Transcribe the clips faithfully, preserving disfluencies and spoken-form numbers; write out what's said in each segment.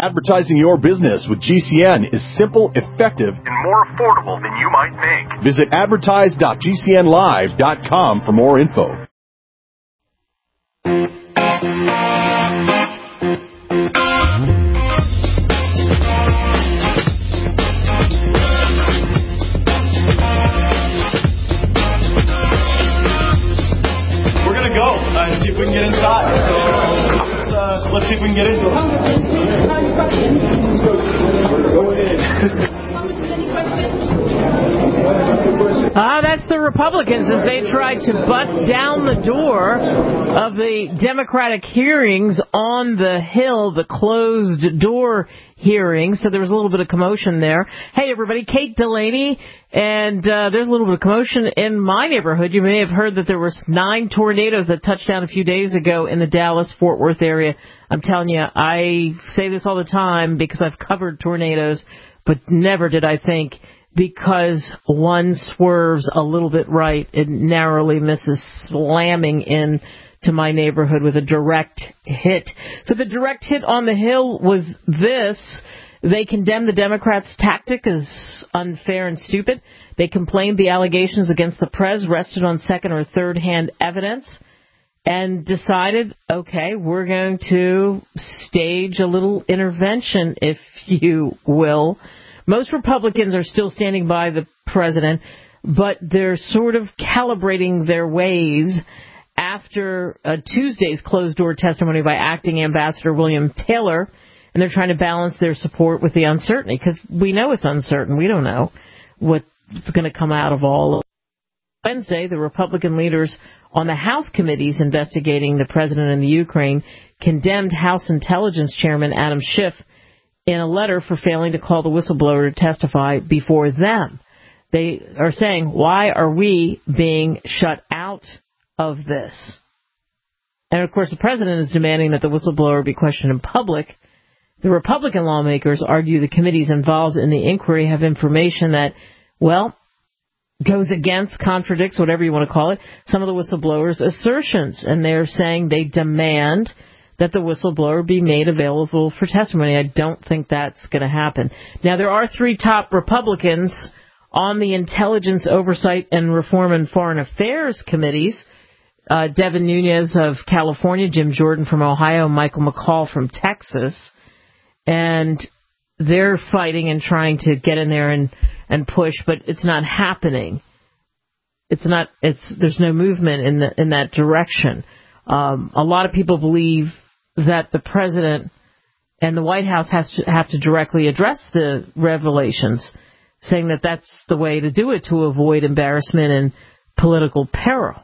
Advertising your business with G C N is simple, effective, and more affordable than you might think. Visit advertise dot g c n live dot com for more info. We're going to go uh, and see if we can get inside. So let's, uh, let's see if we can get in. Go ahead. Ah, uh, that's the Republicans as they try to bust down the door of the Democratic hearings on the Hill, the closed door hearings. So there was a little bit of commotion there. Hey, everybody, Kate Delaney, and uh, there's a little bit of commotion in my neighborhood. You may have heard that there was nine tornadoes that touched down a few days ago in the Dallas-Fort Worth area. I'm telling you, I say this all the time because I've covered tornadoes, but never did I think because one swerves a little bit right, it narrowly misses slamming in to my neighborhood with a direct hit. So the direct hit on the Hill was this. They condemned the Democrats' tactic as unfair and stupid. They complained the allegations against the prez rested on second or third hand evidence and decided, okay, we're going to stage a little intervention, if you will. Most Republicans are still standing by the president, but they're sort of calibrating their ways after uh, Tuesday's closed-door testimony by acting Ambassador William Taylor, and they're trying to balance their support with the uncertainty, because we know it's uncertain. We don't know what's going to come out of all of it. Wednesday, the Republican leaders on the House committees investigating the president in the Ukraine condemned House Intelligence Chairman Adam Schiff in a letter for failing to call the whistleblower to testify before them. They are saying, why are we being shut out of this? And, of course, the president is demanding that the whistleblower be questioned in public. The Republican lawmakers argue the committees involved in the inquiry have information that, well, goes against, contradicts, whatever you want to call it, some of the whistleblower's assertions. And they're saying they demand that the whistleblower be made available for testimony. I don't think that's going to happen. Now, there are three top Republicans on the Intelligence Oversight and Reform and Foreign Affairs committees. Uh, Devin Nunes of California, Jim Jordan from Ohio, Michael McCaul from Texas. And they're fighting and trying to get in there and, and push, but it's not happening. It's not, it's, there's no movement in the, in that direction. Um, a lot of people believe that the president and the White House has to have to directly address the revelations, saying that that's the way to do it to avoid embarrassment and political peril.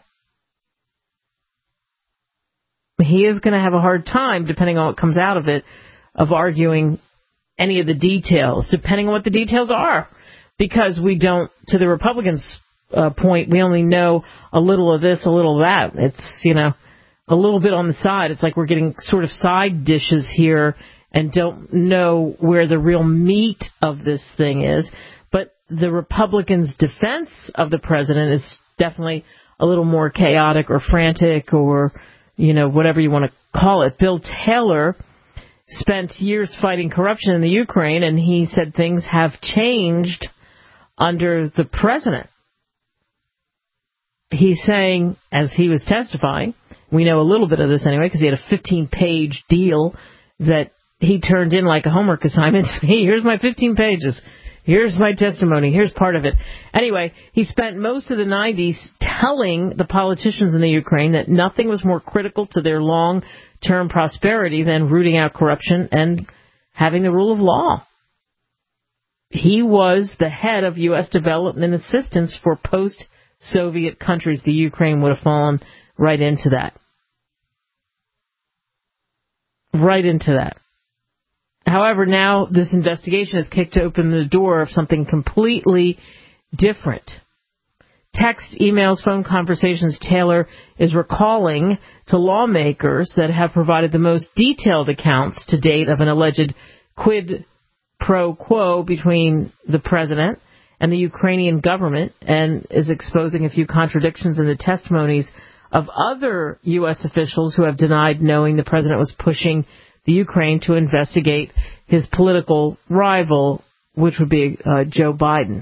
He is going to have a hard time, depending on what comes out of it, of arguing any of the details, depending on what the details are, because we don't, to the Republicans' uh, point, we only know a little of this, a little of that. It's, you know, a little bit on the side. It's like we're getting sort of side dishes here and don't know where the real meat of this thing is. But the Republicans' defense of the president is definitely a little more chaotic or frantic or, you know, whatever you want to call it. Bill Taylor spent years fighting corruption in the Ukraine, and he said things have changed under the president. He's saying, as he was testifying, we know a little bit of this anyway because he had a fifteen-page deal that he turned in like a homework assignment. Hey, here's my fifteen pages. Here's my testimony. Here's part of it. Anyway, he spent most of the nineties telling the politicians in the Ukraine that nothing was more critical to their long-term prosperity than rooting out corruption and having the rule of law. He was the head of U S development assistance for post-Soviet countries. The Ukraine would have fallen right into that. Right into that. However, now this investigation has kicked open the door of something completely different. Text, emails, phone conversations Taylor is recalling to lawmakers that have provided the most detailed accounts to date of an alleged quid pro quo between the president and the Ukrainian government, and is exposing a few contradictions in the testimonies of other U S officials who have denied knowing the president was pushing the Ukraine to investigate his political rival, which would be uh, Joe Biden.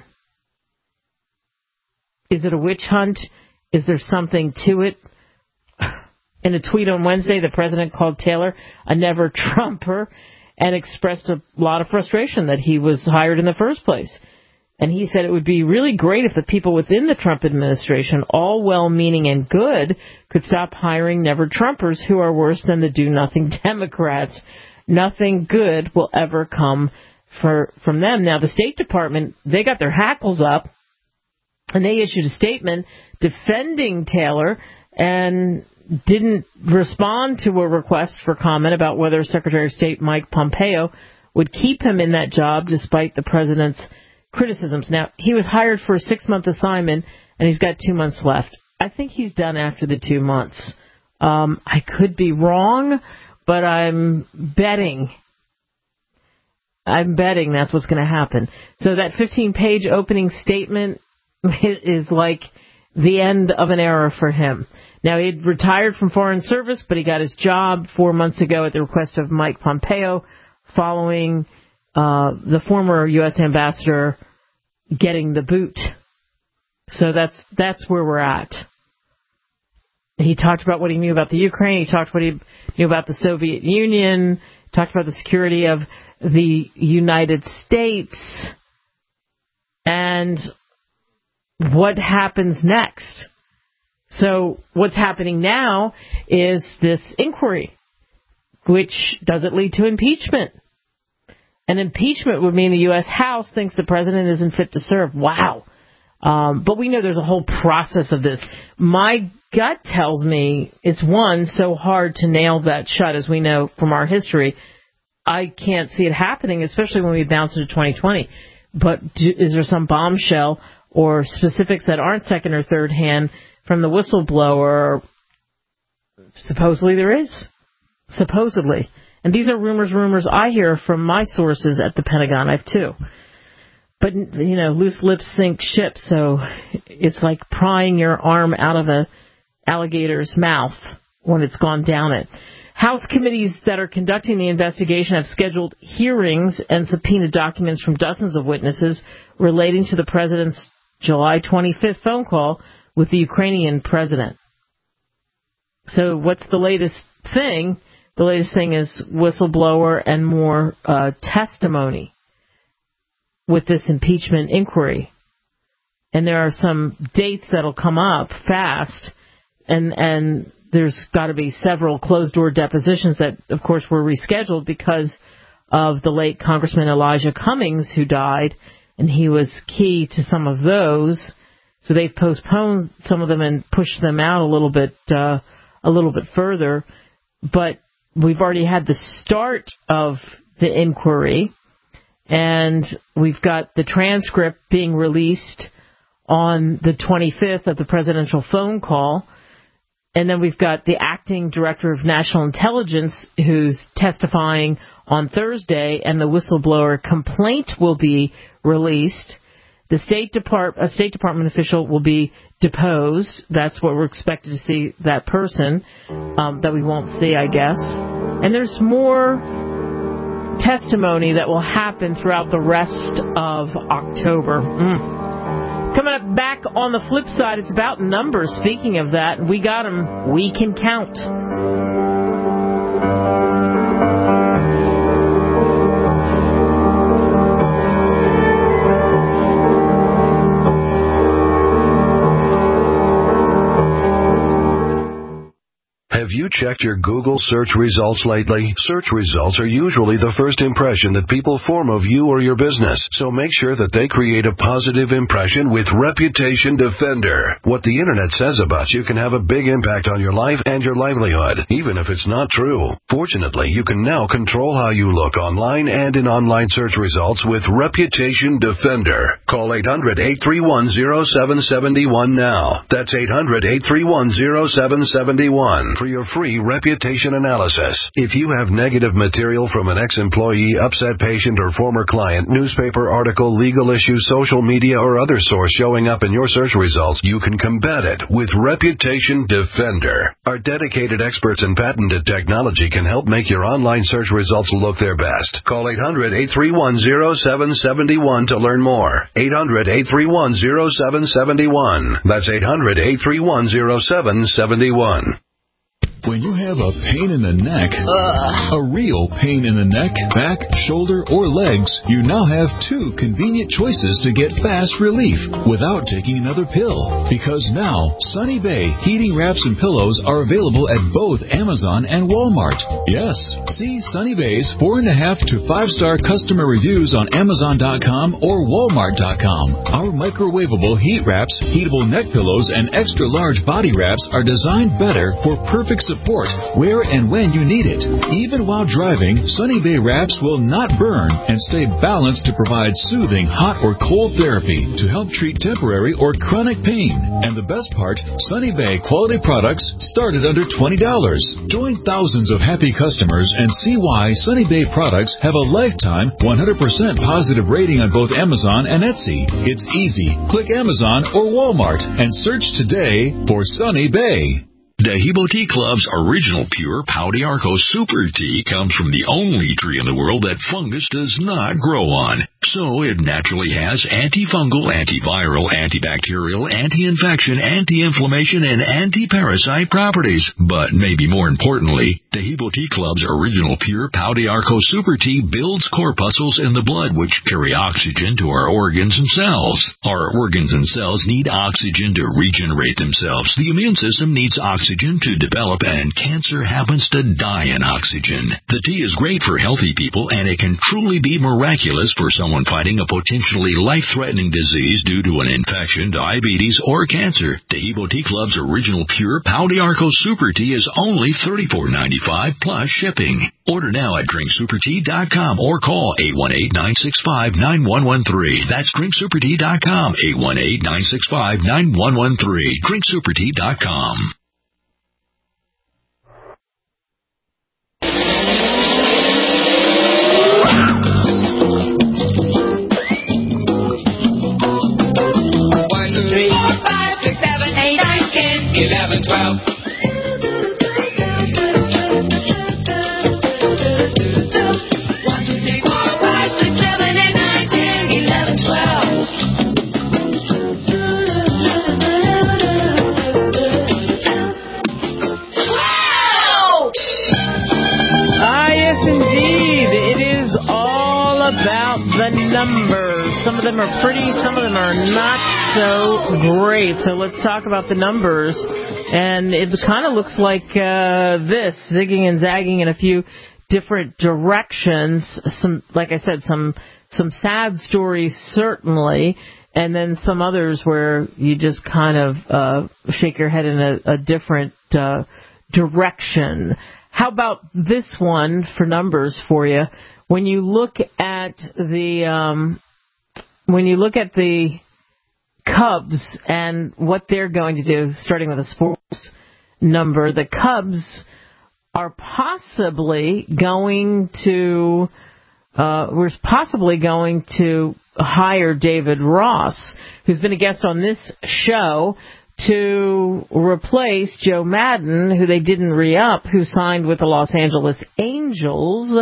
Is it a witch hunt? Is there something to it? In a tweet on Wednesday, the president called Taylor a never-Trumper and expressed a lot of frustration that he was hired in the first place. And he said it would be really great if the people within the Trump administration, all well-meaning and good, could stop hiring never-Trumpers who are worse than the do-nothing Democrats. Nothing good will ever come for, from them. Now, the State Department, they got their hackles up, and they issued a statement defending Taylor and didn't respond to a request for comment about whether Secretary of State Mike Pompeo would keep him in that job despite the president's criticisms. Now, he was hired for a six-month assignment, and he's got two months left. I think he's done after the two months. Um, I could be wrong, but I'm betting. I'm betting that's what's going to happen. So that fifteen-page opening statement is like the end of an era for him. Now, he'd retired from foreign service, but he got his job four months ago at the request of Mike Pompeo following uh, the former U S ambassador getting the boot. So that's that's where we're at. He talked about what he knew about the Ukraine. He talked what he knew about the Soviet Union. Talked about the security of the United States. And what happens next? So what's happening now is this inquiry, which does it lead to impeachment? And impeachment would mean the U S House thinks the president isn't fit to serve. Wow. Um, but we know there's a whole process of this. My gut tells me it's, one, so hard to nail that shut, as we know from our history. I can't see it happening, especially when we bounce into twenty twenty. But do, is there some bombshell or specifics that aren't second or third hand from the whistleblower? Supposedly there is. Supposedly. And these are rumors, rumors I hear from my sources at the Pentagon. I have two. But, you know, loose lips sink ships, so it's like prying your arm out of a alligator's mouth when it's gone down it. House committees that are conducting the investigation have scheduled hearings and subpoenaed documents from dozens of witnesses relating to the president's July twenty-fifth phone call with the Ukrainian president. So what's the latest thing? The latest thing is whistleblower and more uh, testimony with this impeachment inquiry. And there are some dates that'll come up fast, and and there's got to be several closed-door depositions that, of course, were rescheduled because of the late Congressman Elijah Cummings, who died, and he was key to some of those. So they've postponed some of them and pushed them out a little bit, uh, a little bit further. But we've already had the start of the inquiry, and we've got the transcript being released on the twenty-fifth of the presidential phone call. And then we've got the acting director of national intelligence who's testifying on Thursday, and the whistleblower complaint will be released. The State Department, a State Department official will be deposed. That's what we're expected to see, that person, um, that we won't see, I guess. And there's more testimony that will happen throughout the rest of October. Mm. Coming up back on the flip side, it's about numbers. Speaking of that, we got them. We can count. Have you checked your Google search results lately? Search results are usually the first impression that people form of you or your business, so make sure that they create a positive impression with Reputation Defender. What the Internet says about you can have a big impact on your life and your livelihood, even if it's not true. Fortunately, you can now control how you look online and in online search results with Reputation Defender. Call eight hundred, eight three one, zero seven seven one now. That's eight hundred, eight three one, zero seven seven one for your free free reputation analysis. If you have negative material from an ex-employee, upset patient, or former client, newspaper article, legal issue, social media, or other source showing up in your search results, you can combat it with Reputation Defender. Our dedicated experts in patented technology can help make your online search results look their best. Call eight hundred, eight three one, zero seven seven one to learn more. eight hundred, eight three one, zero seven seven one. That's eight hundred, eight three one, zero seven seven one. When you have a pain in the neck, uh, a real pain in the neck, back, shoulder, or legs, you now have two convenient choices to get fast relief without taking another pill. Because now, Sunny Bay heating wraps and pillows are available at both Amazon and Walmart. Yes, see Sunny Bay's four and a half to five star customer reviews on Amazon dot com or Walmart dot com. Our microwavable heat wraps, heatable neck pillows, and extra large body wraps are designed better for perfect support where and when you need it. Even while driving, Sunny Bay wraps will not burn and stay balanced to provide soothing hot or cold therapy to help treat temporary or chronic pain. And the best part, Sunny Bay quality products start at under twenty dollars. Join thousands of happy customers and see why Sunny Bay products have a lifetime one hundred percent positive rating on both Amazon and Etsy. It's easy. Click Amazon or Walmart and search today for Sunny Bay. Dehibo Tea Club's original pure Pau d'Arco Super Tea comes from the only tree in the world that fungus does not grow on. So it naturally has antifungal, antiviral, antibacterial, anti-infection, anti-inflammation, and anti-parasite properties. But maybe more importantly, Dehibo Tea Club's original pure Pau d'Arco Super Tea builds corpuscles in the blood which carry oxygen to our organs and cells. Our organs and cells need oxygen to regenerate themselves. The immune system needs oxygen to develop, and cancer happens to die in oxygen. The tea is great for healthy people, and it can truly be miraculous for someone fighting a potentially life-threatening disease due to an infection, diabetes, or cancer. Dehibo Tea Club's original pure Pau d'Arco Super Tea is only thirty-four ninety-five plus shipping. Order now at drink super tea dot com or call eight one eight, nine six five, nine one one three. That's drink super tea dot com, eight one eight, nine six five, nine one one three. drink super tea dot com. eleven, twelve. One, two, three, four, five, six, seven, eight, nine, ten, eleven, twelve. Twelve! Ah, yes, indeed. It is all about the numbers. Some of them are pretty, some of them are not so great. So let's talk about the numbers. And it kind of looks like uh, this, zigging and zagging in a few different directions. Some, like I said, some some sad stories certainly, and then some others where you just kind of uh, shake your head in a, a different uh, direction. How about this one for numbers for you? When you look at the um, when you look at the Cubs and what they're going to do, starting with a sports number, the Cubs are possibly going to, uh, we're possibly going to hire David Ross, who's been a guest on this show, to replace Joe Madden, who they didn't re-up, who signed with the Los Angeles Angels.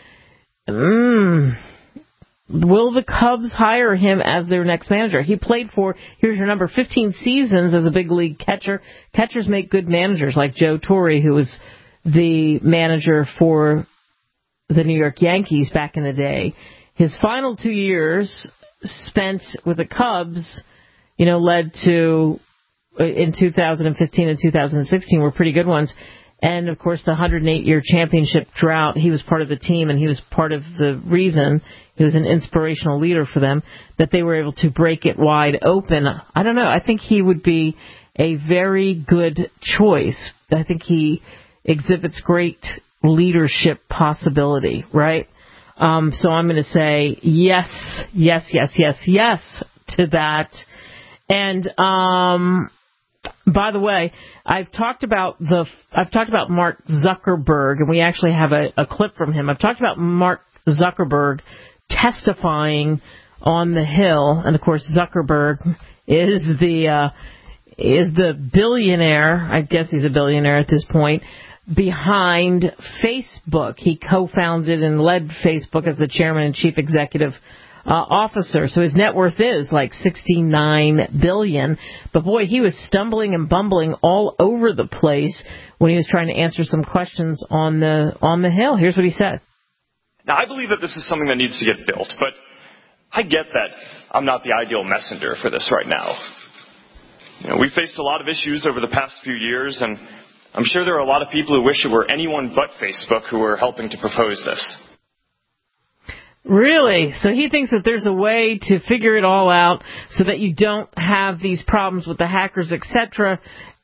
Mmm. Will the Cubs hire him as their next manager? He played for, here's your number, fifteen seasons as a big league catcher. Catchers make good managers, like Joe Torre, who was the manager for the New York Yankees back in the day. His final two years spent with the Cubs, you know, led to, in two thousand fifteen and two thousand sixteen, were pretty good ones. And, of course, the one hundred eight year championship drought, he was part of the team, and he was part of the reason, he was an inspirational leader for them, that they were able to break it wide open. I don't know. I think he would be a very good choice. I think he exhibits great leadership possibility, right? Um, so I'm going to say yes, yes, yes, yes, yes to that. And um, By the way, I've talked about the I've talked about Mark Zuckerberg, and we actually have a, a clip from him. I've talked about Mark Zuckerberg testifying on the Hill, and of course Zuckerberg is the uh, is the billionaire. I guess he's a billionaire at this point behind Facebook. He co-founded and led Facebook as the chairman and chief executive Uh, officer. So his net worth is like sixty-nine billion dollars. But boy, he was stumbling and bumbling all over the place when he was trying to answer some questions on the on the Hill. Here's what he said. Now, I believe that this is something that needs to get built, but I get that I'm not the ideal messenger for this right now. You know, we faced a lot of issues over the past few years, and I'm sure there are a lot of people who wish it were anyone but Facebook who were helping to propose this. Really? So he thinks that there's a way to figure it all out so that you don't have these problems with the hackers, et cetera,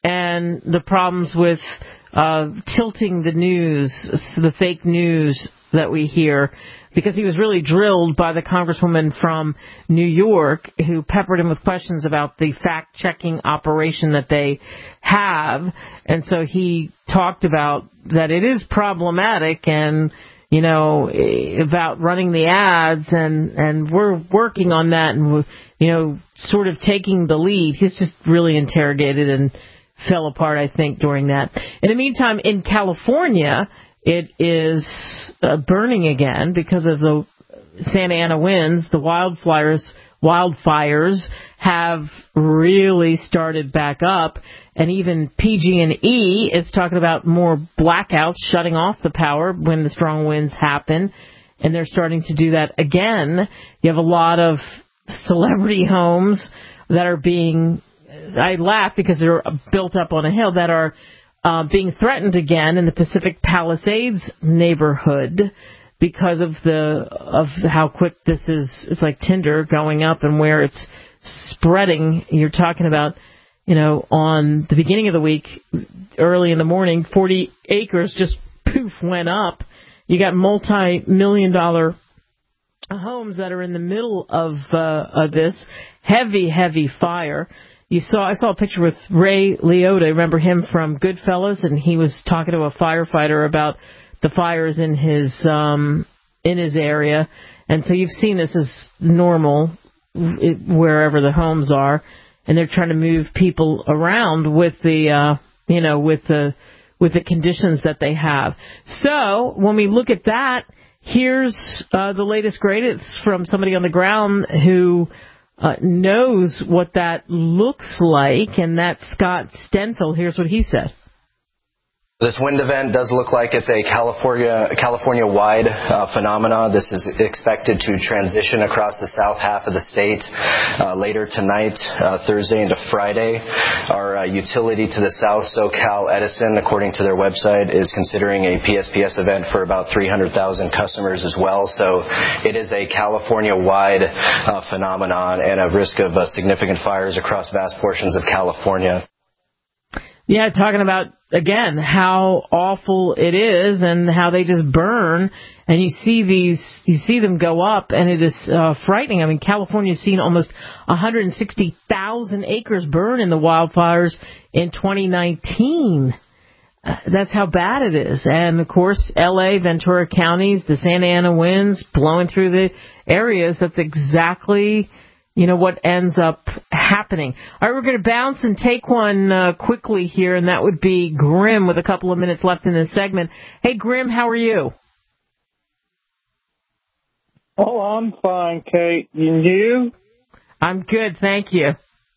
and the problems with uh, tilting the news, the fake news that we hear, because he was really drilled by the congresswoman from New York who peppered him with questions about the fact-checking operation that they have. And so he talked about that it is problematic and you know, about running the ads, and, and we're working on that, and, we're, you know, sort of taking the lead. He's just really interrogated and fell apart, I think, during that. In the meantime, in California, it is uh, burning again because of the Santa Ana winds. The wildfires, wildfires have really started back up. And even P G and E is talking about more blackouts, shutting off the power when the strong winds happen. And they're starting to do that again. You have a lot of celebrity homes that are being, I laugh because they're built up on a hill, that are uh, being threatened again in the Pacific Palisades neighborhood because of the of how quick this is. It's like tinder going up and where it's spreading. You're talking about, you know, on the beginning of the week, early in the morning, forty acres just poof went up. You got multi-million dollar homes that are in the middle of, uh, of this heavy, heavy fire. You saw, I saw a picture with Ray Liotta. Remember him from Goodfellas? And he was talking to a firefighter about the fires in his, um, in his area. And so you've seen this as normal wherever the homes are. And they're trying to move people around with the, uh, you know, with the, with the conditions that they have. So when we look at that, here's uh, the latest greatest from somebody on the ground who uh, knows what that looks like, and that's Scott Stenfeld. Here's what he said. This wind event does look like it's a California, California-wide uh, phenomenon. This is expected to transition across the south half of the state uh, later tonight, uh, Thursday into Friday. Our uh, utility to the south, SoCal Edison, according to their website, is considering a P S P S event for about three hundred thousand customers as well. So it is a California-wide uh, phenomenon and a risk of uh, significant fires across vast portions of California. Yeah, talking about, again, how awful it is and how they just burn. And you see these, you see them go up, and it is uh, frightening. I mean, California's seen almost one hundred sixty thousand acres burn in the wildfires in twenty nineteen. Uh, that's how bad it is. And, of course, L A, Ventura counties, the Santa Ana winds blowing through the areas. That's exactly, you know, what ends up happening. All right, we're going to bounce and take one uh, quickly here, and that would be Grim with a couple of minutes left in this segment. Hey, Grim, how are you? Oh, I'm fine, Kate. And you? I'm good, thank you.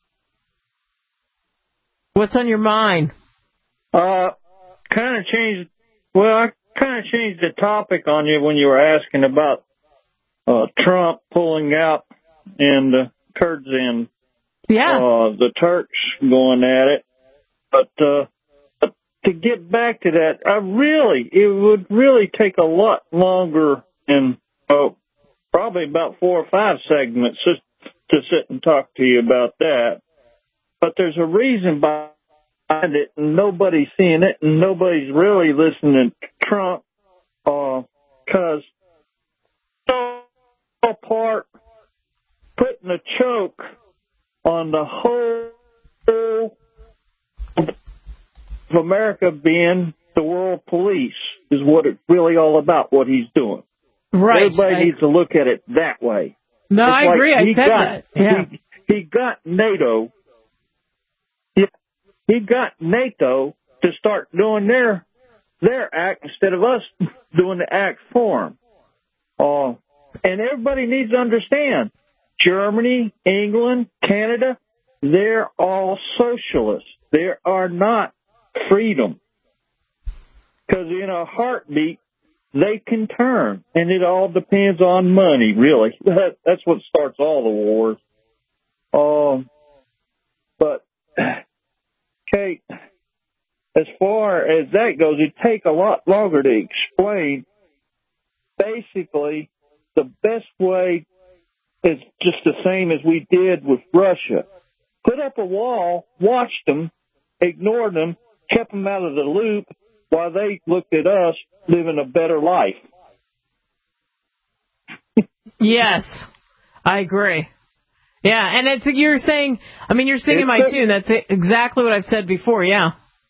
What's on your mind? Uh, kind of changed, well, I kind of changed the topic on you when you were asking about uh, Trump pulling out and the Kurds and yeah. uh, the Turks going at it. But uh, to get back to that, I really, it would really take a lot longer and uh, probably about four or five segments just to sit and talk to you about that. But there's a reason behind it, and nobody's seeing it, and nobody's really listening to Trump because uh, so part putting a choke on the whole of America being the world police is what it's really all about, what he's doing. Right. Everybody I, needs to look at it that way. No, it's I like agree. I he said got, that. Yeah. He, he got NATO. Yeah, he got NATO to start doing their their act instead of us doing the act for them. Uh, and everybody needs to understand, Germany, England, Canada, they're all socialists. They are not freedom. Because in a heartbeat, they can turn. And it all depends on money, really. That, that's what starts all the wars. Um, but, Kate, as far as that goes, it'd take a lot longer to explain. Basically, the best way is just the same as we did with Russia. Put up a wall, watched them, ignored them, kept them out of the loop while they looked at us living a better life. Yes, I agree. Yeah, and it's you're saying, I mean, you're singing my tune. That's exactly what I've said before, yeah.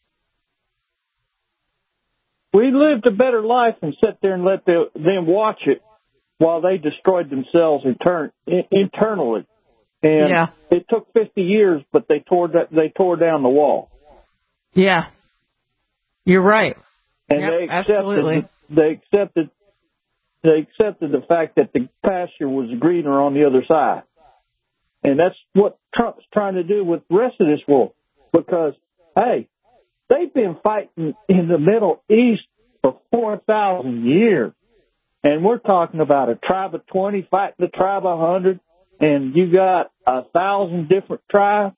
We lived a better life and sat there and let the, them watch it while they destroyed themselves intern, internally. And yeah. It took fifty years, but they tore that, they tore down the wall. Yeah, you're right. And yep, they accepted, absolutely. they accepted, they accepted the fact that the pasture was greener on the other side. And that's what Trump's trying to do with the rest of this war. Because, hey, they've been fighting in the Middle East for four thousand years. And we're talking about a tribe of twenty fighting the tribe of one hundred. And you got a thousand different tribes.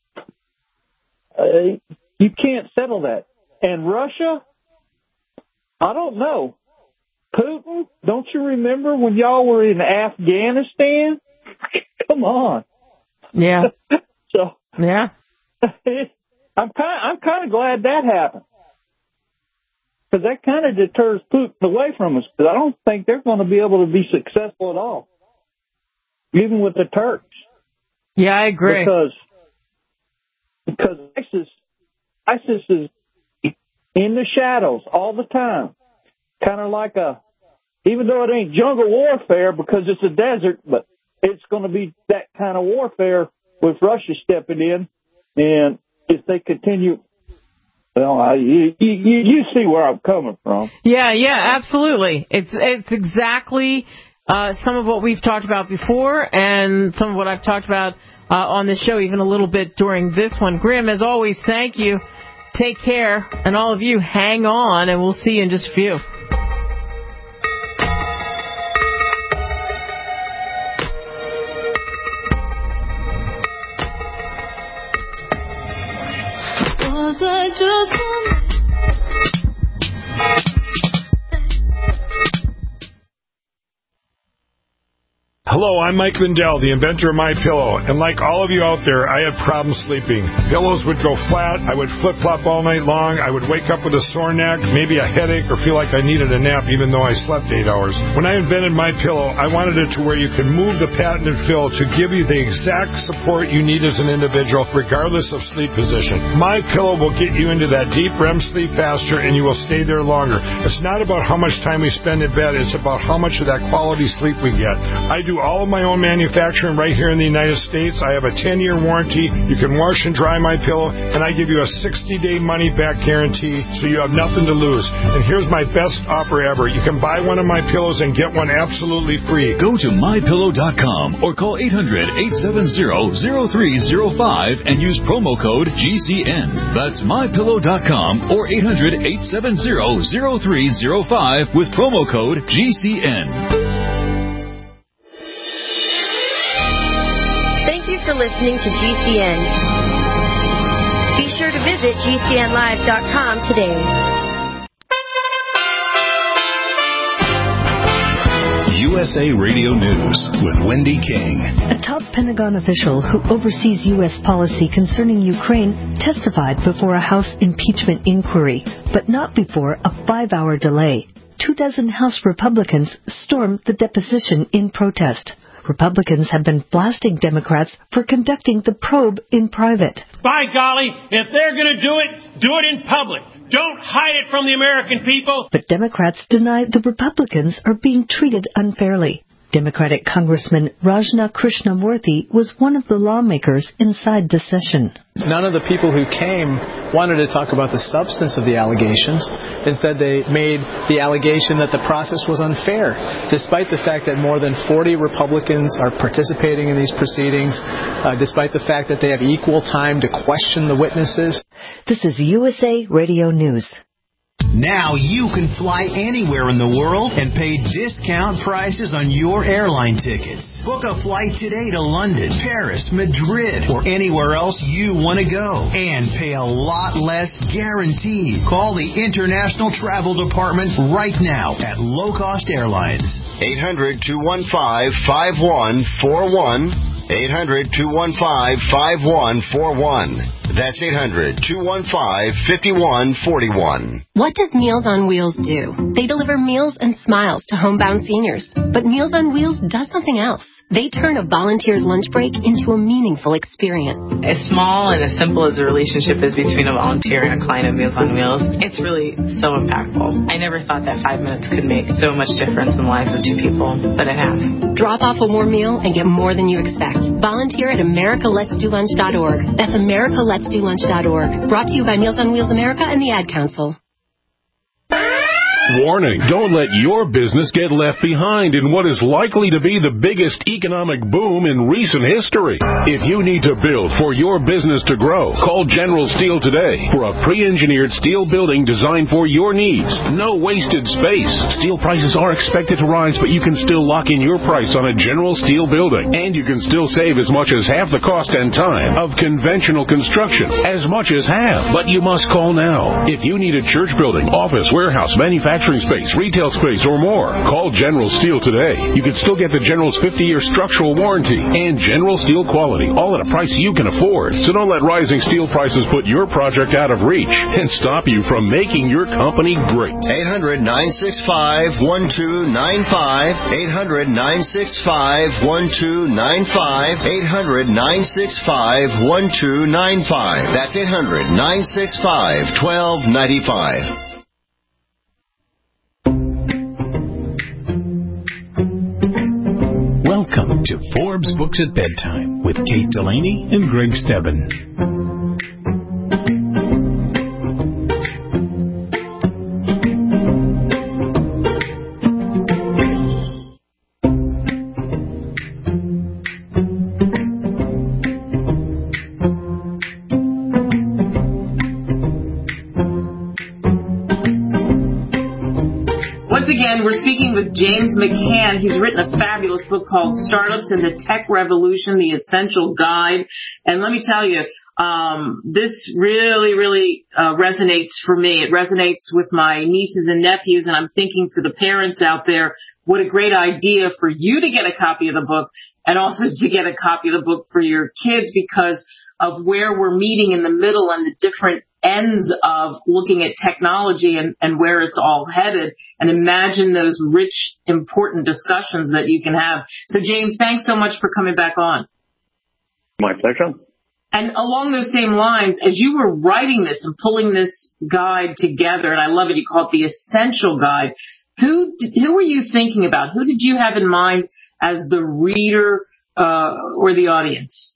Uh, you can't settle that. And Russia, I don't know. Putin, don't you remember when y'all were in Afghanistan? Come on. Yeah. so yeah. I'm kind I'm kind of glad that happened. Because that kind of deters Putin away from us. Because I don't think they're going to be able to be successful at all. Even with the Turks. Yeah, I agree. Because, because ISIS, ISIS is in the shadows all the time. Kind of like a, even though it ain't jungle warfare because it's a desert, but it's going to be that kind of warfare with Russia stepping in. And if they continue, well, I, you, you, you see where I'm coming from. Yeah, yeah, absolutely. It's it's exactly uh, some of what we've talked about before and some of what I've talked about uh, on this show, even a little bit during this one. Grim, as always, thank you. Take care. And all of you, hang on, and we'll see you in just a few. Was I just Hello, I'm Mike Lindell, the inventor of MyPillow, and like all of you out there, I had problems sleeping. Pillows would go flat, I would flip-flop all night long, I would wake up with a sore neck, maybe a headache, or feel like I needed a nap even though I slept eight hours. When I invented MyPillow, I wanted it to where you can move the patented fill to give you the exact support you need as an individual, regardless of sleep position. MyPillow will get you into that deep R E M sleep faster, and you will stay there longer. It's not about how much time we spend in bed, it's about how much of that quality sleep we get. I do all of my own manufacturing right here in the United States. I have a ten-year warranty. You can wash and dry my pillow, and I give you a sixty-day money-back guarantee, so you have nothing to lose. And here's my best offer ever. You can buy one of my pillows and get one absolutely free. Go to my pillow dot com or call eight hundred, eight seven zero, zero three zero five and use promo code G C N. That's my pillow dot com or eight hundred, eight seven zero, zero three zero five with promo code G C N. Thank you for listening to G C N. Be sure to visit G C N live dot com today. U S A Radio News with Wendy King. A top Pentagon official who oversees U S policy concerning Ukraine testified before a House impeachment inquiry, but not before a five-hour delay. Two dozen House Republicans stormed the deposition in protest. Republicans have been blasting Democrats for conducting the probe in private. By golly, if they're going to do it, do it in public. Don't hide it from the American people. But Democrats deny the Republicans are being treated unfairly. Democratic Congressman Rajna Krishnamurthy was one of the lawmakers inside the session. None of the people who came wanted to talk about the substance of the allegations. Instead, they made the allegation that the process was unfair, despite the fact that more than forty Republicans are participating in these proceedings, uh, despite the fact that they have equal time to question the witnesses. This is U S A Radio News. Now you can fly anywhere in the world and pay discount prices on your airline tickets. Book a flight today to London, Paris, Madrid, or anywhere else you want to go. And pay a lot less guaranteed. Call the International Travel Department right now at Low Cost Airlines. eight hundred, two one five, five one four one. eight hundred, two one five, five one four one. That's eight hundred, two one five, five one four one. What does Meals on Wheels do? They deliver meals and smiles to homebound seniors. But Meals on Wheels does something else. They turn a volunteer's lunch break into a meaningful experience. As small and as simple as the relationship is between a volunteer and a client of Meals on Wheels, it's really so impactful. I never thought that five minutes could make so much difference in the lives of two people, but it has. Drop off a warm meal and get more than you expect. Volunteer at america lets do lunch dot org. That's america lets do lunch dot org. Brought to you by Meals on Wheels America and the Ad Council. Warning, don't let your business get left behind in what is likely to be the biggest economic boom in recent history. If you need to build for your business to grow, call General Steel today for a pre-engineered steel building designed for your needs. No wasted space. Steel prices are expected to rise, but you can still lock in your price on a General Steel building. And you can still save as much as half the cost and time of conventional construction. As much as half. But you must call now. If you need a church building, office, warehouse, manufacturing, space, retail space, or more, call General Steel today. You can still get the General's fifty-year structural warranty and General Steel quality, all at a price you can afford. So don't let rising steel prices put your project out of reach and stop you from making your company great. eight hundred, nine six five, one two nine five. eight hundred, nine six five, one two nine five. eight hundred, nine six five, one two nine five. That's eight hundred, nine six five, one two nine five. Welcome to Forbes Books at Bedtime with Kate Delaney and Greg Stebbin. Once again, we're speaking with James McCann. He's written a fabulous book called Startups and the Tech Revolution, The Essential Guide. And let me tell you, um, this really, really uh, resonates for me. It resonates with my nieces and nephews, and I'm thinking for the parents out there, what a great idea for you to get a copy of the book and also to get a copy of the book for your kids because of where we're meeting in the middle and the different ends of looking at technology and, and where it's all headed, and imagine those rich, important discussions that you can have. So, James, thanks so much for coming back on. My pleasure. And along those same lines, as you were writing this and pulling this guide together, and I love it, you call it the Essential Guide, who who were you thinking about? Who did you have in mind as the reader uh, or the audience?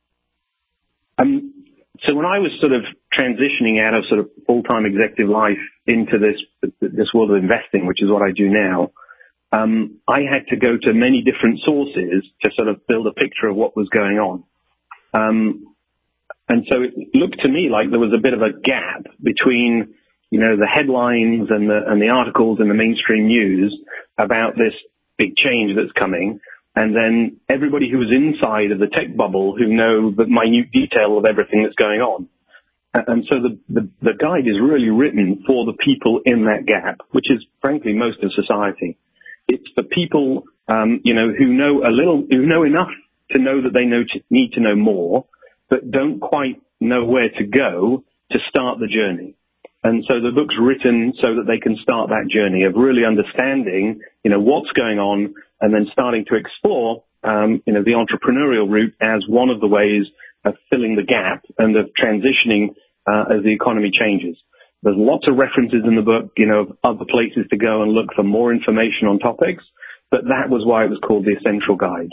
Um, so when I was sort of transitioning out of sort of full-time executive life into this this world of investing, which is what I do now, um, I had to go to many different sources to sort of build a picture of what was going on. Um, and so it looked to me like there was a bit of a gap between, you know, the headlines and the and the articles in the mainstream news about this big change that's coming, and then everybody who's inside of the tech bubble who know the minute detail of everything that's going on. And so the, the, the guide is really written for the people in that gap, which is frankly most of society. It's for people, um, you know, who know a little, who know enough to know that they know to, need to know more, but don't quite know where to go to start the journey. And so the book's written so that they can start that journey of really understanding, you know, what's going on and then starting to explore um, you know, the entrepreneurial route as one of the ways of filling the gap and of transitioning uh, as the economy changes. There's lots of references in the book, you know, of other places to go and look for more information on topics, but that was why it was called The Essential Guide.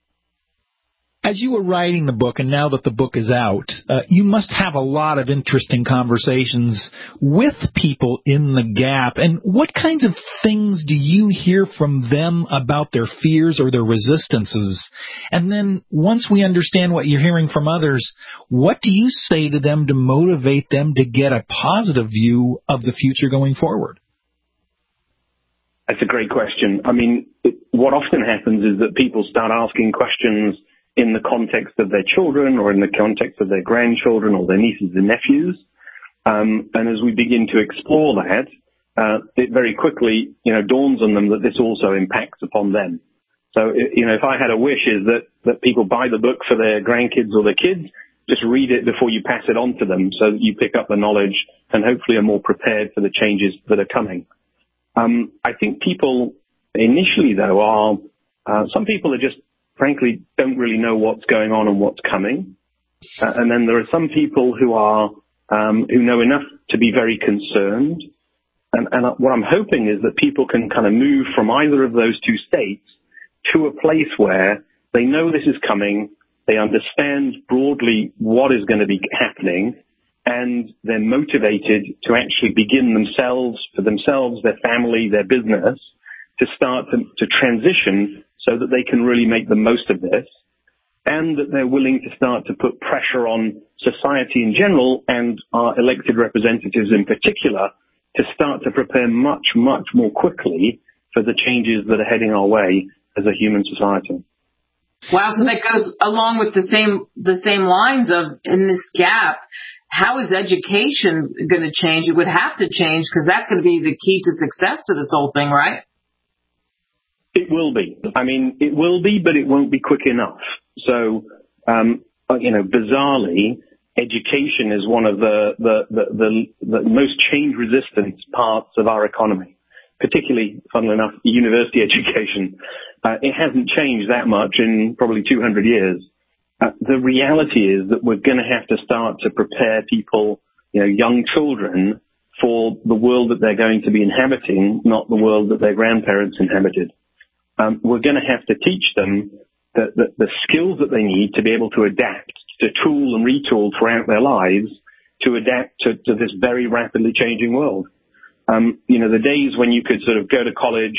As you were writing the book, and now that the book is out, uh, you must have a lot of interesting conversations with people in the gap. And what kinds of things do you hear from them about their fears or their resistances? And then once we understand what you're hearing from others, what do you say to them to motivate them to get a positive view of the future going forward? That's a great question. I mean, it, what often happens is that people start asking questions in the context of their children or in the context of their grandchildren or their nieces and nephews. Um, and as we begin to explore that, uh, it very quickly, you know, dawns on them that this also impacts upon them. So, you know, if I had a wish is that, that people buy the book for their grandkids or their kids, just read it before you pass it on to them so that you pick up the knowledge and hopefully are more prepared for the changes that are coming. Um, I think people initially, though, are, uh, some people are just frankly don't really know what's going on and what's coming. Uh, and then there are some people who are, um, who know enough to be very concerned. And, and what I'm hoping is that people can kind of move from either of those two states to a place where they know this is coming, they understand broadly what is going to be happening, and they're motivated to actually begin themselves, for themselves, their family, their business, to start to, to transition so that they can really make the most of this, and that they're willing to start to put pressure on society in general and our elected representatives in particular to start to prepare much, much more quickly for the changes that are heading our way as a human society. Wow, so that goes along with the same the same lines of, in this gap, how is education going to change? It would have to change because that's going to be the key to success to this whole thing, right? It will be. I mean, it will be, but it won't be quick enough. So, um, you know, bizarrely, education is one of the, the, the, the, the most change-resistant parts of our economy, particularly, funnily enough, university education. Uh, it hasn't changed that much in probably two hundred years. Uh, the reality is that we're going to have to start to prepare people, you know, young children, for the world that they're going to be inhabiting, not the world that their grandparents inhabited. Um, we're going to have to teach them the, the, the skills that they need to be able to adapt, to tool and retool throughout their lives to adapt to, to this very rapidly changing world. Um, you know, the days when you could sort of go to college,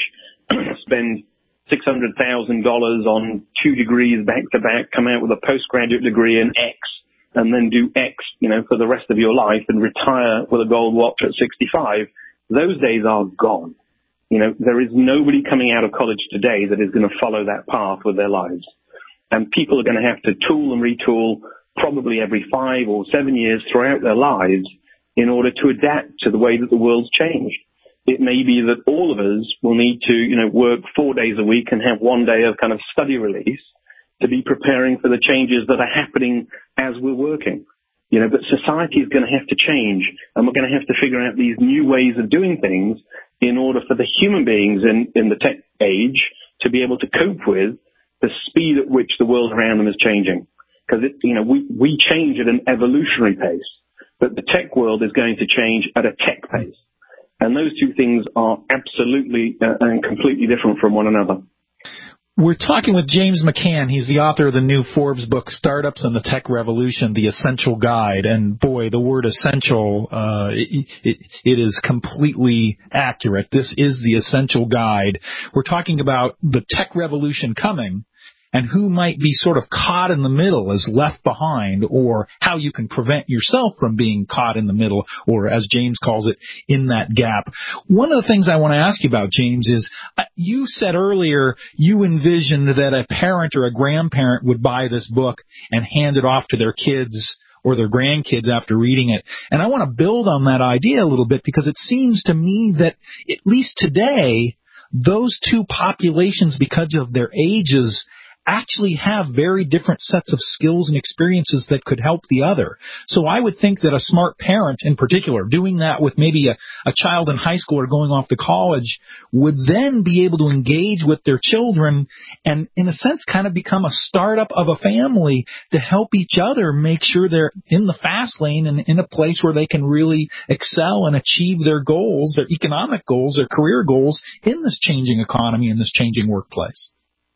spend six hundred thousand dollars on two degrees back to back, come out with a postgraduate degree in X, and then do X, you know, for the rest of your life and retire with a gold watch at sixty-five, those days are gone. You know, there is nobody coming out of college today that is going to follow that path with their lives. And people are going to have to tool and retool probably every five or seven years throughout their lives in order to adapt to the way that the world's changed. It may be that all of us will need to, you know, work four days a week and have one day of kind of study release to be preparing for the changes that are happening as we're working. You know, but society is going to have to change, and we're going to have to figure out these new ways of doing things in order for the human beings in, in the tech age to be able to cope with the speed at which the world around them is changing. Because, you know, we, we change at an evolutionary pace, but the tech world is going to change at a tech pace. And those two things are absolutely uh, and completely different from one another. We're talking with James McCann. He's the author of the new Forbes book, Startups and the Tech Revolution, The Essential Guide. And boy, the word essential, uh, it, it, it is completely accurate. This is the essential guide. We're talking about the tech revolution coming and who might be sort of caught in the middle, as left behind, or how you can prevent yourself from being caught in the middle, or as James calls it, in that gap. One of the things I want to ask you about, James, is uh, you said earlier you envisioned that a parent or a grandparent would buy this book and hand it off to their kids or their grandkids after reading it. And I want to build on that idea a little bit, because it seems to me that, at least today, those two populations, because of their ages, actually have very different sets of skills and experiences that could help the other. So I would think that a smart parent in particular, doing that with maybe a, a child in high school or going off to college, would then be able to engage with their children and, in a sense, kind of become a startup of a family to help each other make sure they're in the fast lane and in a place where they can really excel and achieve their goals, their economic goals, their career goals in this changing economy, in this changing workplace.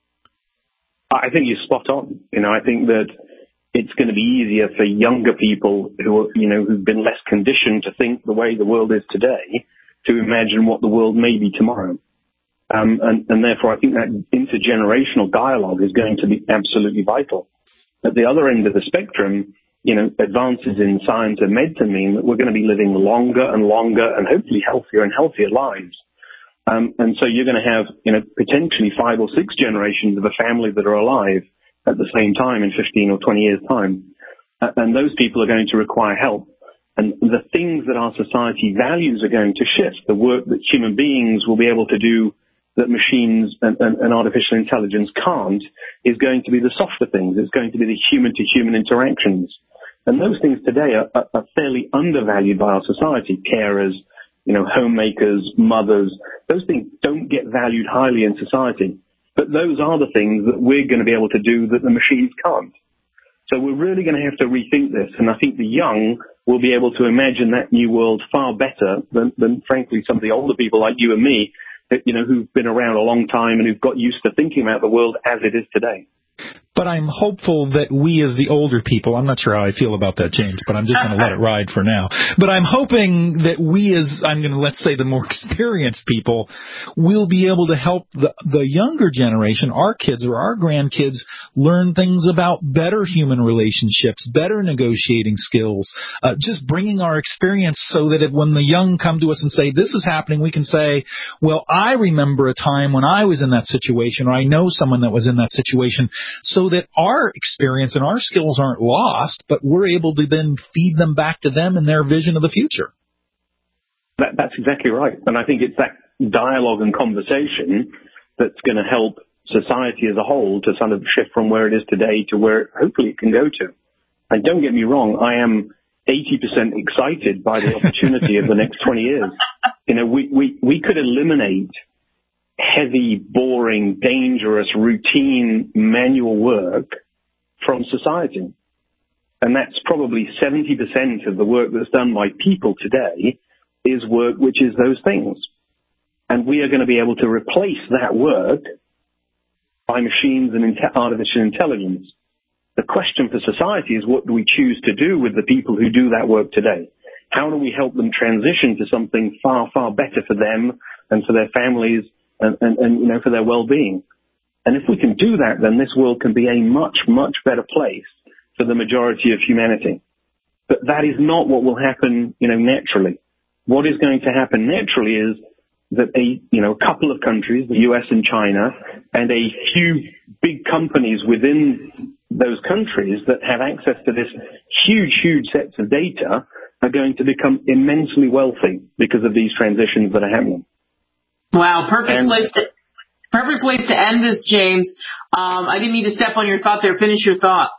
I think you're spot on. You know, I think that it's going to be easier for younger people who are, you know, who've been less conditioned to think the way the world is today to imagine what the world may be tomorrow. Um, and, and therefore, I think that intergenerational dialogue is going to be absolutely vital. At the other end of the spectrum, you know, advances in science and medicine mean that we're going to be living longer and longer and hopefully healthier and healthier lives. Um, and so you're going to have, you know, potentially five or six generations of a family that are alive at the same time in fifteen or twenty years' time. Uh, and those people are going to require help. And the things that our society values are going to shift. The work that human beings will be able to do that machines and, and, and artificial intelligence can't is going to be the softer things. It's going to be the human-to-human interactions. And those things today are, are, are fairly undervalued by our society. Carers, you know, homemakers, mothers, those things don't get valued highly in society. But those are the things that we're going to be able to do that the machines can't. So we're really going to have to rethink this. And I think the young will be able to imagine that new world far better than, than frankly, some of the older people like you and me, that, you know, who've been around a long time and who've got used to thinking about the world as it is today. But I'm hopeful that we as the older people, I'm not sure how I feel about that, James, but I'm just going to let it ride for now. But I'm hoping that we as, I'm going to, let's say, the more experienced people will be able to help the, the younger generation, our kids or our grandkids, learn things about better human relationships, better negotiating skills, uh, just bringing our experience so that if, when the young come to us and say, this is happening, we can say, well, I remember a time when I was in that situation, or I know someone that was in that situation, so that our experience and our skills aren't lost, but we're able to then feed them back to them and their vision of the future. That, that's exactly right. And I think it's that dialogue and conversation that's going to help society as a whole to sort of shift from where it is today to where hopefully it can go to. And don't get me wrong, I am eighty percent excited by the opportunity of the next twenty years. You know, we, we, we could eliminate heavy, boring, dangerous, routine, manual work from society. And that's probably seventy percent of the work that's done by people today is work which is those things. And we are going to be able to replace that work by machines and inte- artificial intelligence. The question for society is, what do we choose to do with the people who do that work today? How do we help them transition to something far, far better for them and for their families And, and, and, you know, for their well-being. And if we can do that, then this world can be a much, much better place for the majority of humanity. But that is not what will happen, you know, naturally. What is going to happen naturally is that a, you know, a couple of countries, the U S and China, and a few big companies within those countries that have access to this huge, huge sets of data are going to become immensely wealthy because of these transitions that are happening. Wow, perfect and, place to perfect place to end this, James. Um, I didn't mean to step on your thought there. Finish your thought.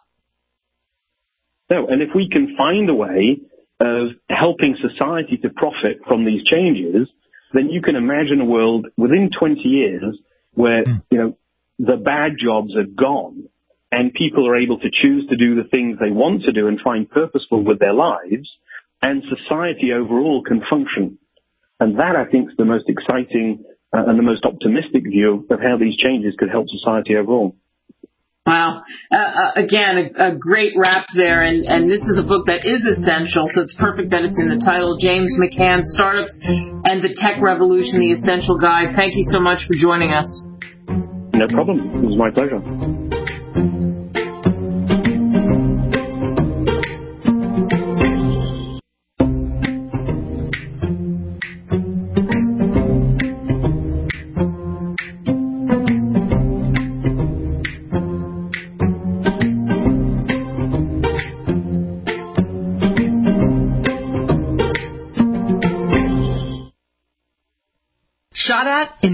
No, and if we can find a way of helping society to profit from these changes, then you can imagine a world within twenty years where, you know, the bad jobs are gone and people are able to choose to do the things they want to do and find purposeful with their lives, and society overall can function. And that, I think, is the most exciting uh, and the most optimistic view of how these changes could help society overall. Wow. Uh, uh, again, a, a great wrap there. And, and this is a book that is essential, so it's perfect that it's in the title. James McCann, Startups and the Tech Revolution, The Essential Guide. Thank you so much for joining us. No problem. It was my pleasure. Shot at in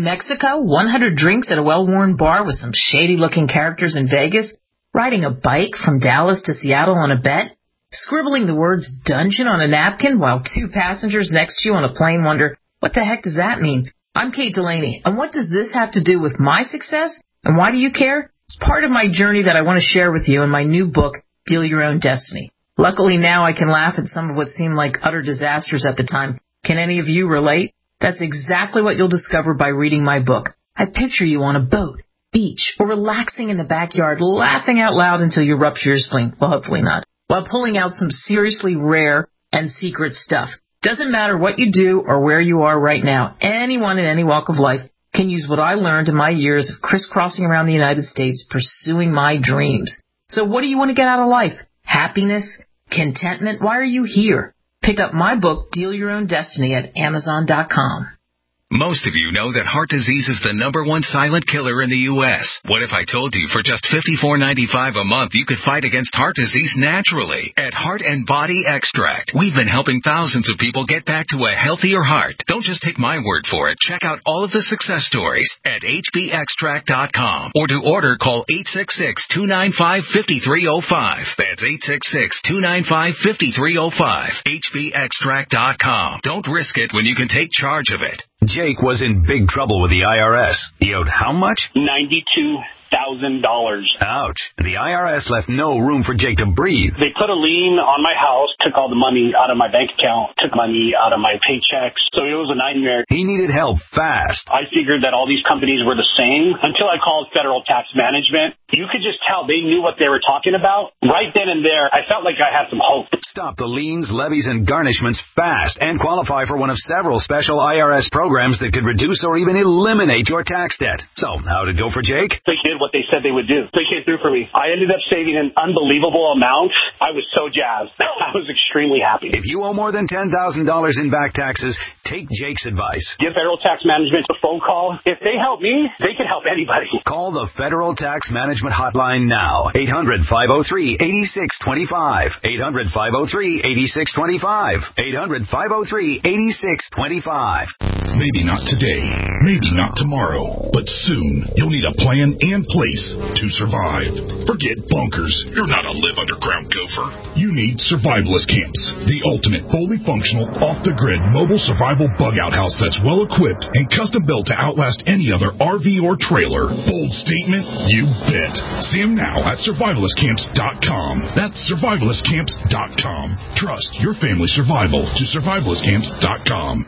Mexico, one hundred drinks at a well-worn bar with some shady-looking characters in Vegas, riding a bike from Dallas to Seattle on a bet, scribbling the words dungeon on a napkin while two passengers next to you on a plane wonder, what the heck does that mean? I'm Kate Delaney, and what does this have to do with my success? And why do you care? It's part of my journey that I want to share with you in my new book, Deal Your Own Destiny. Luckily now I can laugh at some of what seemed like utter disasters at the time. Can any of you relate? That's exactly what you'll discover by reading my book. I picture you on a boat, beach, or relaxing in the backyard, laughing out loud until you rupture your spleen. Well, hopefully not. While pulling out some seriously rare and secret stuff. Doesn't matter what you do or where you are right now. Anyone in any walk of life can use what I learned in my years of crisscrossing around the United States pursuing my dreams. So what do you want to get out of life? Happiness? Contentment? Why are you here? Pick up my book, Deal Your Own Destiny, at Amazon dot com. Most of you know that heart disease is the number one silent killer in the U S What if I told you for just fifty-four ninety-five a month you could fight against heart disease naturally? At Heart and Body Extract, we've been helping thousands of people get back to a healthier heart. Don't just take my word for it. Check out all of the success stories at H B extract dot com. Or to order, call eight six six, two nine five, five three zero five. That's eight six six, two nine five, five three zero five. H B extract dot com. Don't risk it when you can take charge of it. Jake was in big trouble with the I R S. He owed how much? ninety-two thousand dollars. Ouch. The I R S left no room for Jake to breathe. They put a lien on my house, took all the money out of my bank account, took money out of my paychecks. So it was a nightmare. He needed help fast. I figured that all these companies were the same until I called Federal Tax Management. You could just tell they knew what they were talking about. Right then and there, I felt like I had some hope. Stop the liens, levies, and garnishments fast and qualify for one of several special I R S programs that could reduce or even eliminate your tax debt. So, how'd it go for Jake? They did what they said they would do. They came through for me. I ended up saving an unbelievable amount. I was so jazzed. I was extremely happy. If you owe more than ten thousand dollars in back taxes, take Jake's advice. Give Federal Tax Management a phone call. If they help me, they can help anybody. Call the Federal Tax Management Hotline now. eight hundred, five oh three, eight six two five. eight hundred, five oh three, eight six two five. eight hundred, five oh three, eight six two five. Maybe not today, maybe not tomorrow, but soon you'll need a plan and place to survive. Forget bunkers. You're not a live underground gopher. You need survivalist camps, the ultimate fully functional, off-the-grid mobile survival bug-out house that's well-equipped and custom-built to outlast any other R V or trailer. Bold statement? You bet. See them now at survivalist camps dot com. That's survivalist camps dot com. Trust your family's survival to survivalist camps dot com.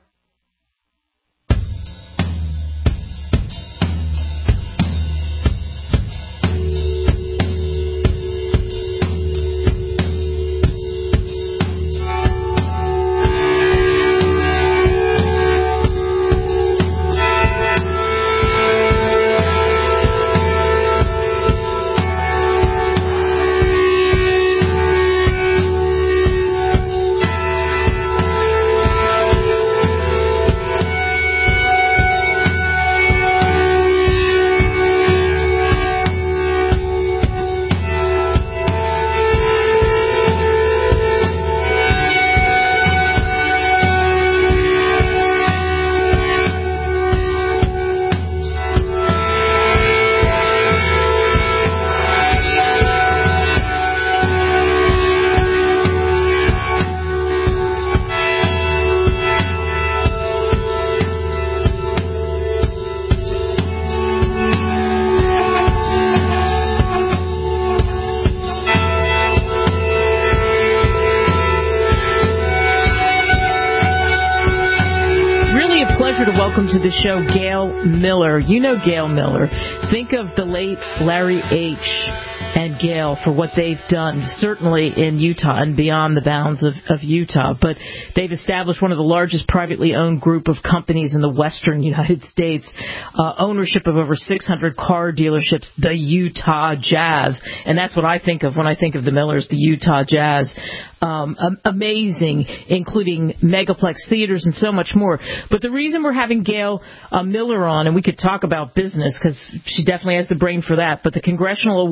Welcome to the show, Gail Miller. You know Gail Miller. Think of the late Larry H. and Gail for what they've done, certainly in Utah and beyond the bounds of, of Utah. But they've established one of the largest privately owned group of companies in the western United States, uh, ownership of over six hundred car dealerships, the Utah Jazz. And that's what I think of when I think of the Millers, the Utah Jazz. Um, amazing, including megaplex theaters and so much more. But the reason we're having Gail uh, Miller on, and we could talk about business because she definitely has the brain for that, but the Congressional Award Foundation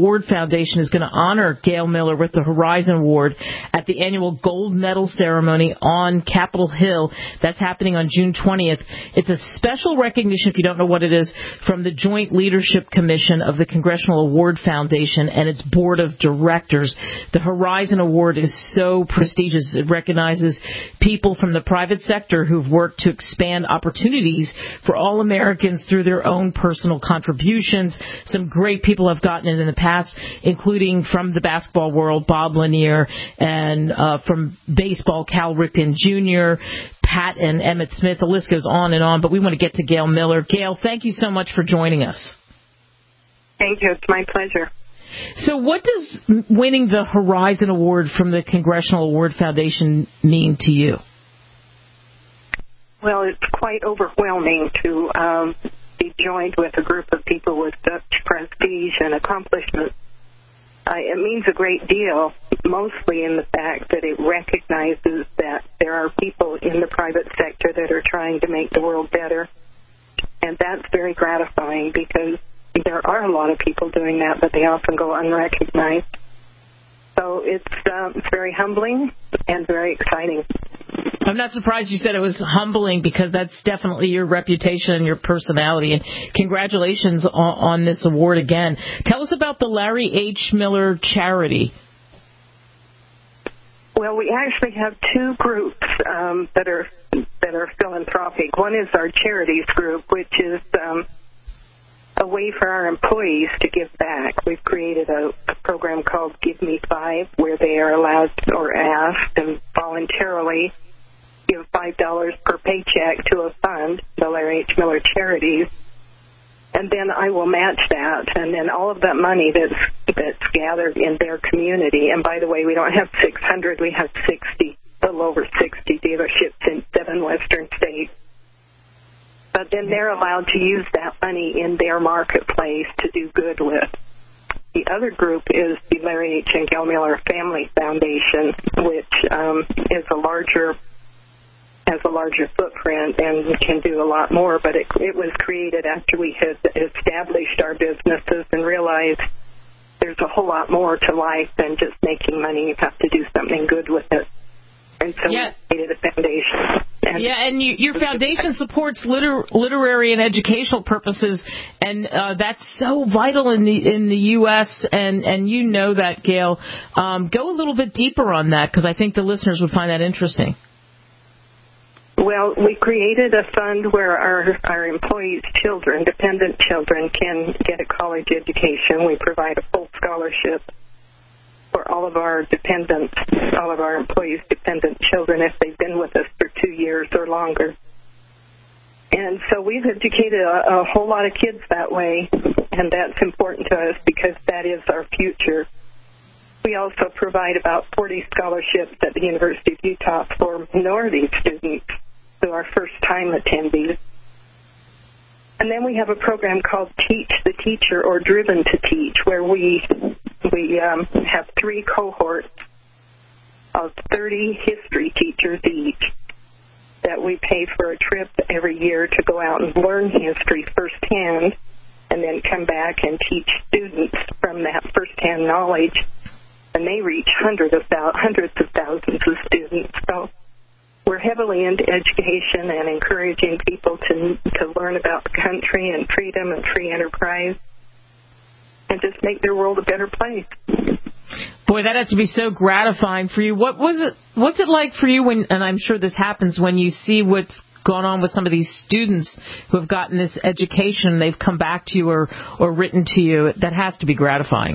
Foundation is going to honor Gail Miller with the Horizon Award at the annual gold medal ceremony on Capitol Hill. That's happening on June twentieth. It's a special recognition, if you don't know what it is, from the Joint Leadership Commission of the Congressional Award Foundation and its board of directors. The Horizon Award is so prestigious. It recognizes people from the private sector who've worked to expand opportunities for all Americans through their own personal contributions. Some great people have gotten it in the past, including from the basketball world, Bob Lanier, and uh, from baseball, Cal Ripken Junior, Pat and Emmett Smith. The list goes on and on, but we want to get to Gail Miller. Gail, thank you so much for joining us. Thank you. It's my pleasure. So what does winning the Horizon Award from the Congressional Award Foundation mean to you? Well, it's quite overwhelming to um, be joined with a group of people with such prestige and accomplishment. Uh, it means a great deal, mostly in the fact that it recognizes that there are people in the private sector that are trying to make the world better. And that's very gratifying because there are a lot of people doing that, but they often go unrecognized. So it's, um, it's very humbling and very exciting. I'm not surprised you said it was humbling because that's definitely your reputation and your personality. And congratulations on, on this award again. Tell us about the Larry H. Miller Charity. Well, we actually have two groups um, that are that are philanthropic. One is our charities group, which is um, a way for our employees to give back. We've created a, a program called Give Me Five, where they are allowed or asked and voluntarily give five dollars per paycheck to a fund, the Larry H. Miller Charities, and then I will match that, and then all of that money that's that's gathered in their community. And by the way, we don't have six hundred, we have sixty, a little over sixty dealerships in seven western states. But then they're allowed to use that money in their marketplace to do good with. The other group is the Larry H. and Gail Miller Family Foundation, which um, is a larger has a larger footprint and can do a lot more, but it, it was created after we had established our businesses and realized there's a whole lot more to life than just making money. You have to do something good with it. And so yeah. we created a foundation. And yeah, and you, your foundation supports liter, literary and educational purposes, and uh, that's so vital in the in the U S, and, and you know that, Gail. Um, go a little bit deeper on that, because I think the listeners would find that interesting. Well, we created a fund where our, our employees' children, dependent children, can get a college education. We provide a full scholarship for all of our dependents, all of our employees' dependent children, if they've been with us for two years or longer. And so we've educated a, a whole lot of kids that way, and that's important to us because that is our future. We also provide about forty scholarships at the University of Utah for minority students who are first-time attendees. And then we have a program called Teach the Teacher, or Driven to Teach, where we we um, have three cohorts of thirty history teachers each that we pay for a trip every year to go out and learn history firsthand and then come back and teach students from that firsthand knowledge. And they reach hundreds of, thou- hundreds of thousands of students. So we're heavily into education and encouraging people to to learn about the country and freedom and free enterprise and just make their world a better place. Boy, that has to be so gratifying for you. What was it? What's it like for you when, and I'm sure this happens, when you see what's gone on with some of these students who have gotten this education, they've come back to you or, or written to you? That has to be gratifying.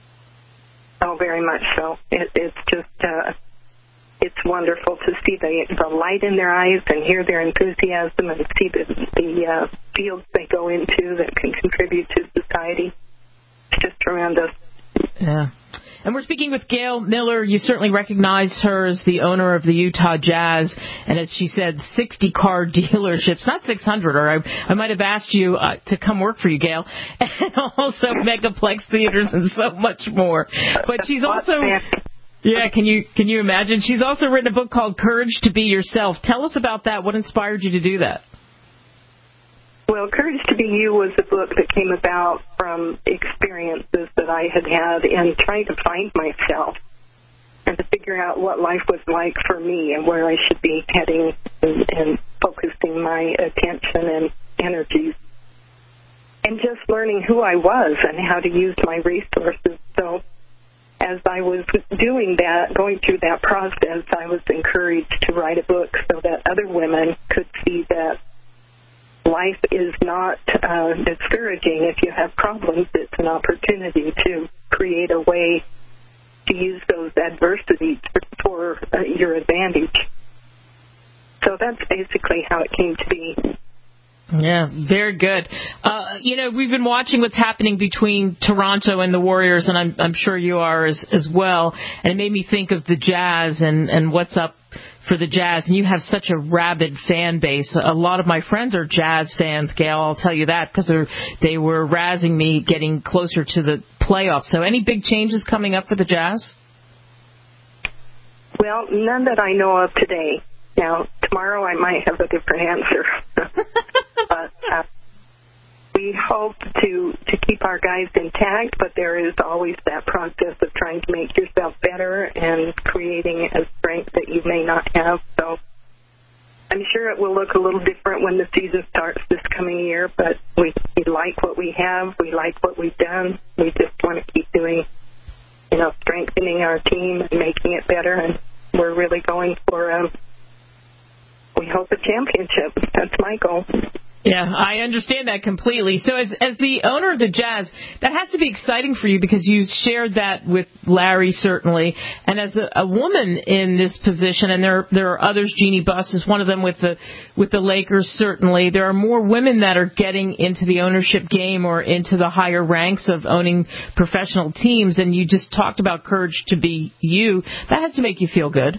Oh, very much so. It, it's just, uh, it's wonderful to see the, the light in their eyes and hear their enthusiasm and see the, the uh, fields they go into that can contribute to society. It's just tremendous. Yeah. And we're speaking with Gail Miller. You certainly recognize her as the owner of the Utah Jazz, and as she said, sixty car dealerships, not six hundred, or I, I might have asked you uh, to come work for you, Gail, and also Megaplex Theaters and so much more. But she's also, yeah, can you can you imagine? She's also written a book called Courage to Be Yourself. Tell us about that. What inspired you to do that? Well, Courage to Be You was a book that came about from experiences that I had had in trying to find myself and to figure out what life was like for me and where I should be heading and, and focusing my attention and energies. And just learning who I was and how to use my resources. So as I was doing that, going through that process, I was encouraged to write a book so that other women could see that life is not uh, discouraging. If you have problems, it's an opportunity to create a way to use those adversities for, for uh, your advantage. So that's basically how it came to be. Yeah, very good. Uh, you know, we've been watching what's happening between Toronto and the Warriors, and I'm, I'm sure you are as, as well. And it made me think of the Jazz and, and what's up for the Jazz. And you have such a rabid fan base. A lot of my friends are Jazz fans, Gail. I'll tell you that because they were razzing me getting closer to the playoffs. So any big changes coming up for the Jazz? Well, none that I know of today. Now, tomorrow I might have a different answer. But uh, we hope to, to keep our guys intact, but there is always that process of trying to make yourself better and creating a strength that you may not have. So I'm sure it will look a little different when the season starts this coming year, but we, we like what we have. We like what we've done. We just want to keep doing, you know, strengthening our team and making it better, and we're really going for um, we hope a championship. That's my goal. Yeah, I understand that completely. So as as the owner of the Jazz, that has to be exciting for you because you shared that with Larry, certainly. And as a, a woman in this position, and there there are others, Jeannie Buss is one of them with the with the Lakers, certainly. There are more women that are getting into the ownership game or into the higher ranks of owning professional teams. And you just talked about Courage to Be You. That has to make you feel good.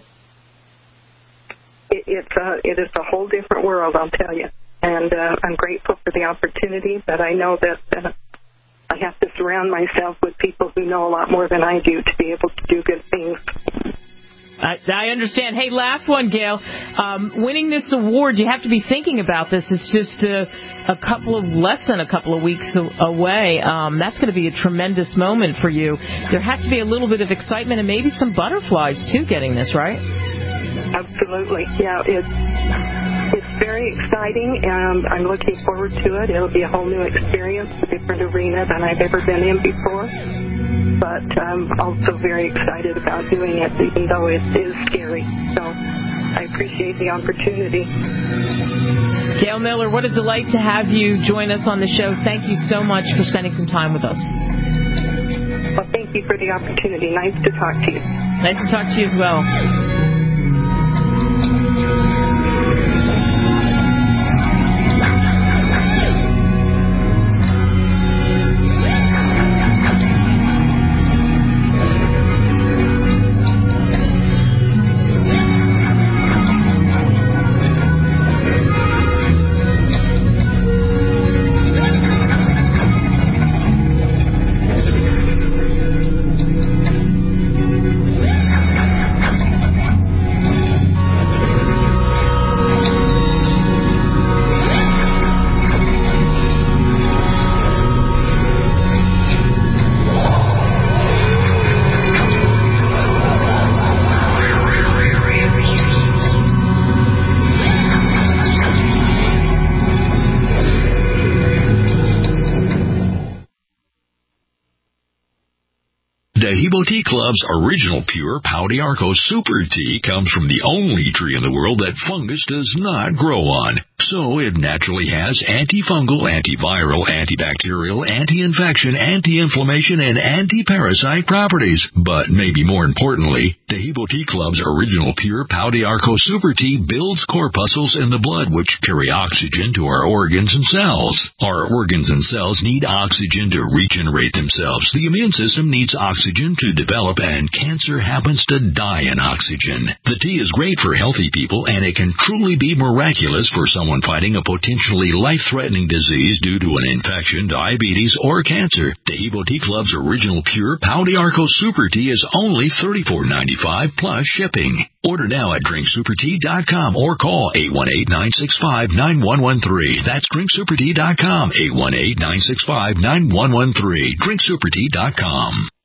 It, it's a, it is a whole different world, I'll tell you. And uh, I'm grateful for the opportunity, but I know that uh, I have to surround myself with people who know a lot more than I do to be able to do good things. I, I understand. Hey, last one, Gail. Um, winning this award, you have to be thinking about this. It's just a, a couple of less than a couple of weeks away. Um, that's going to be a tremendous moment for you. There has to be a little bit of excitement and maybe some butterflies, too, getting this, right? Absolutely. Yeah, it's, it's very exciting, and I'm looking forward to it. It'll be a whole new experience, a different arena than I've ever been in before. But I'm also very excited about doing it, even though it is scary. So I appreciate the opportunity. Gail Miller, what a delight to have you join us on the show. Thank you so much for spending some time with us. Well, thank you for the opportunity. Nice to talk to you. Nice to talk to you as well. Dahibo Tea Club's original pure Pau d'Arco Super Tea comes from the only tree in the world that fungus does not grow on. So it naturally has antifungal, antiviral, antibacterial, anti-infection, anti-inflammation, and anti-parasite properties. But maybe more importantly, Dahibo Tea Club's original pure Pau d'Arco Super Tea builds corpuscles in the blood which carry oxygen to our organs and cells. Our organs and cells need oxygen to regenerate themselves. The immune system needs oxygen oxygen to develop, and cancer happens to die in oxygen. The tea is great for healthy people, and it can truly be miraculous for someone fighting a potentially life-threatening disease due to an infection, diabetes, or cancer. Taheebo Tea Club's original pure Pau d'Arco Super Tea is only thirty-four ninety-five plus shipping. Order now at drink super tea dot com or call eight one eight, nine six five, nine one one three. That's drink super tea dot com, eight one eight, nine six five, nine one one three. drink super tea dot com.